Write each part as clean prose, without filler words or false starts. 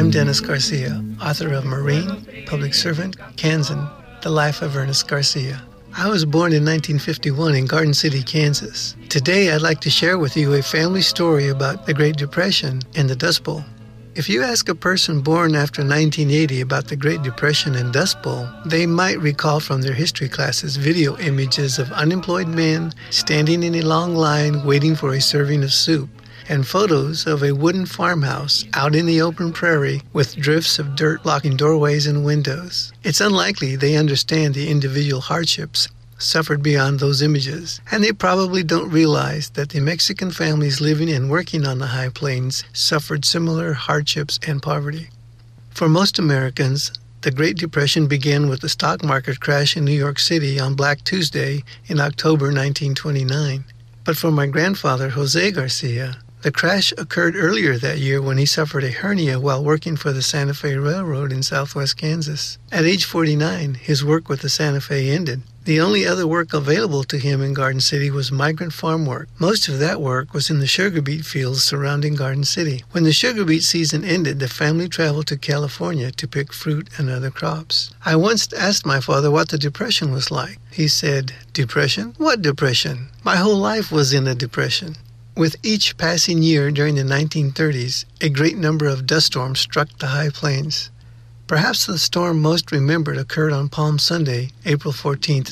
I'm Dennis Garcia, author of Marine, Public Servant, Kansan, The Life of Ernest Garcia. I was born in 1951 in Garden City, Kansas. Today, I'd like to share with you a family story about the Great Depression and the Dust Bowl. If you ask a person born after 1980 about the Great Depression and Dust Bowl, they might recall from their history classes video images of unemployed men standing in a long line waiting for a serving of soup, and photos of a wooden farmhouse out in the open prairie with drifts of dirt blocking doorways and windows. It's unlikely they understand the individual hardships suffered beyond those images, and they probably don't realize that the Mexican families living and working on the high plains suffered similar hardships and poverty. For most Americans, the Great Depression began with the stock market crash in New York City on Black Tuesday in October 1929. But for my grandfather, Jose Garcia, the crash occurred earlier that year when he suffered a hernia while working for the Santa Fe Railroad in southwest Kansas. At age 49, his work with the Santa Fe ended. The only other work available to him in Garden City was migrant farm work. Most of that work was in the sugar beet fields surrounding Garden City. When the sugar beet season ended, the family traveled to California to pick fruit and other crops. I once asked my father what the Depression was like. He said, "Depression? What depression? My whole life was in a depression." With each passing year during the 1930s, a great number of dust storms struck the high plains. Perhaps the storm most remembered occurred on Palm Sunday, April 14,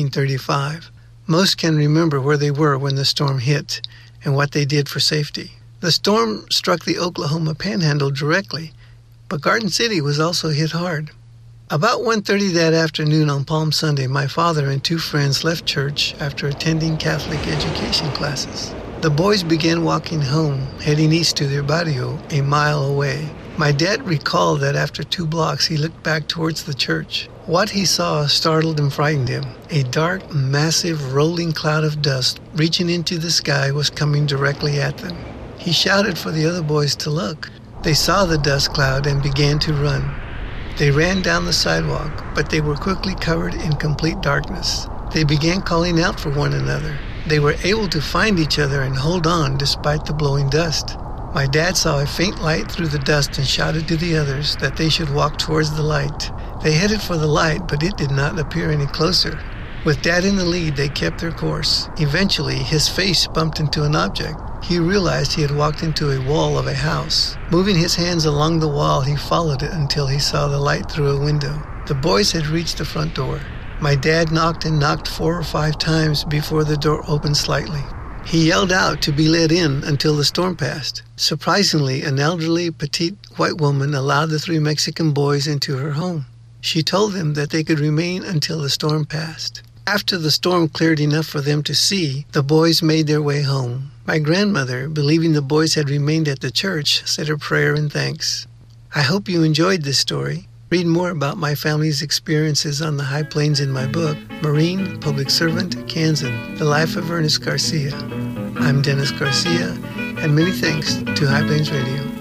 1935. Most can remember where they were when the storm hit and what they did for safety. The storm struck the Oklahoma Panhandle directly, but Garden City was also hit hard. About 1:30 that afternoon on Palm Sunday, my father and two friends left church after attending Catholic education classes. The boys began walking home, heading east to their barrio, a mile away. My dad recalled that after 2 blocks, he looked back towards the church. What he saw startled and frightened him. A dark, massive, rolling cloud of dust reaching into the sky was coming directly at them. He shouted for the other boys to look. They saw the dust cloud and began to run. They ran down the sidewalk, but they were quickly covered in complete darkness. They began calling out for one another. They were able to find each other and hold on despite the blowing dust. My dad saw a faint light through the dust and shouted to the others that they should walk towards the light. They headed for the light, but it did not appear any closer. With Dad in the lead, they kept their course. Eventually, his face bumped into an object. He realized he had walked into a wall of a house. Moving his hands along the wall, he followed it until he saw the light through a window. The boys had reached the front door. My dad knocked and knocked 4 or 5 times before the door opened slightly. He yelled out to be let in until the storm passed. Surprisingly, an elderly, petite white woman allowed the 3 Mexican boys into her home. She told them that they could remain until the storm passed. After the storm cleared enough for them to see, the boys made their way home. My grandmother, believing the boys had remained at the church, said her prayer in thanks. I hope you enjoyed this story. Read more about my family's experiences on the high plains in my book, Marine, Public Servant, Kansan, The Life of Ernest Garcia. I'm Dennis Garcia, and many thanks to High Plains Radio.